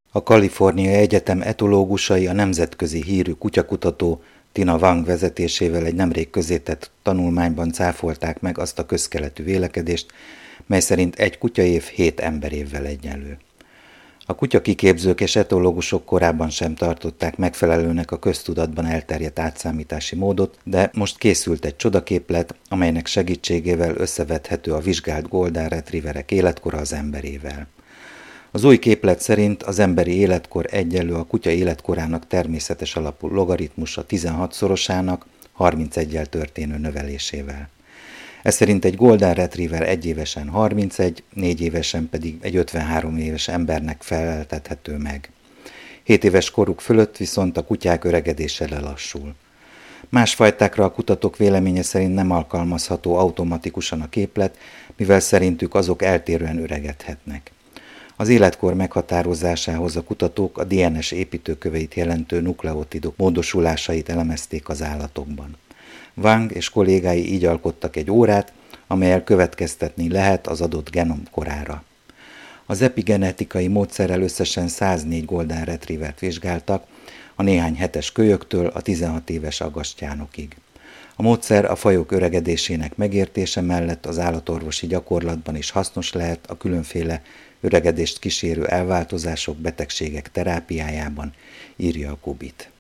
A Kaliforniai Egyetem etológusai a nemzetközi hírű kutyakutató Tina Wang vezetésével egy nemrég közzétett tanulmányban cáfolták meg azt a közkeletű vélekedést, mely szerint egy kutyaév 7 emberévvel egyenlő. A kutyakiképzők és etológusok korábban sem tartották megfelelőnek a köztudatban elterjedt átszámítási módot, de most készült egy csodaképlet, amelynek segítségével összevethető a vizsgált Golden Retrieverek életkora az emberével. Az új képlet szerint az emberi életkor egyenlő a kutya életkorának természetes alapú logaritmusa 16-szorosának, 31-jel történő növelésével. Ez szerint egy Golden Retriever 1 évesen 31, 4 évesen pedig egy 53 éves embernek feleltethető meg. 7 éves koruk fölött viszont a kutyák öregedése lelassul. Más fajtákra a kutatók véleménye szerint nem alkalmazható automatikusan a képlet, mivel szerintük azok eltérően öregedhetnek. Az életkor meghatározásához a kutatók a DNS építőköveit jelentő nukleotidok módosulásait elemezték az állatokban. Wang és kollégái így alkottak egy órát, amellyel következtetni lehet az adott genom korára. Az epigenetikai módszerrel összesen 104 Golden Retrievert vizsgáltak, a néhány hetes kölyöktől a 16 éves aggastyánokig. A módszer a fajok öregedésének megértése mellett az állatorvosi gyakorlatban is hasznos lehet a különféle öregedést kísérő elváltozások, betegségek terápiájában, írja a Kubit.